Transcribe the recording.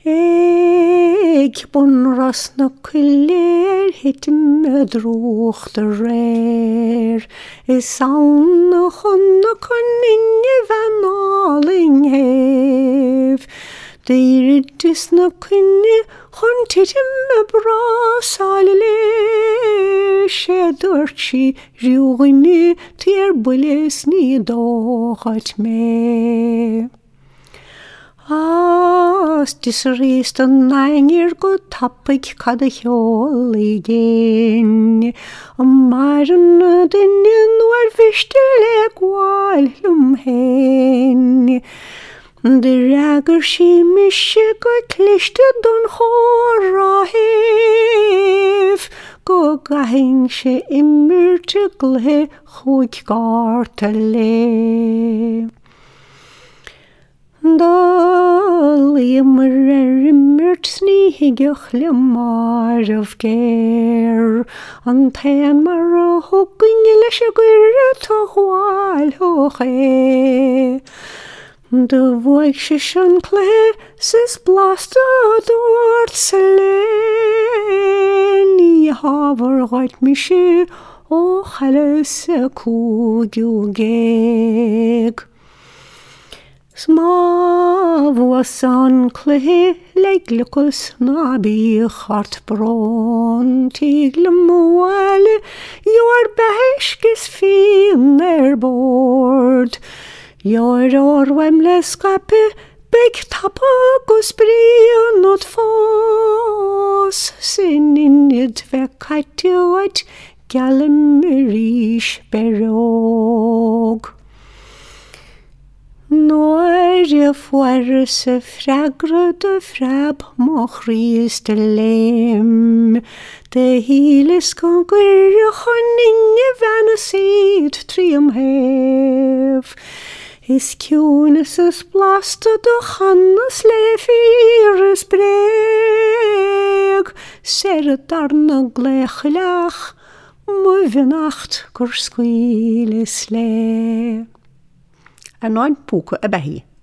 Ik bonras na kullir hit med droch de rare. Is saun na chonna conninge van alling hev. De irdis na kunni chon titim me bras alile. Shedurchi riugini tier bules ni dochat me. Stisrist an nangir go tapig cad a hjol igen. Marn dynnin war vistel gwael hen. De rager si misje go kliste don chora hef. Go gahing se immer te glhe chwg gartele. Dal immer sníhigeach le mar of ger. An tean mar a hogin leis a gwire to hwael hoch e. De voig se sean clé sis blasta dort se le. Ni haver gait mi se o chale se cwgiw geg. Sma was an clé leglukos na bi chart bron tigle moale your beheskes fin board your orwem leskape big tapagos bri not fos sin in it vekatioit galamirish berog. Noir fuar se fragre de frab mochries de lem. De hiles kan gwyr choninge van a seed trium hef. Is kjunes is blasta de channes lefir breg. Ser darna glechlach, muvenacht gur squile sle. An 9 poeken erbij.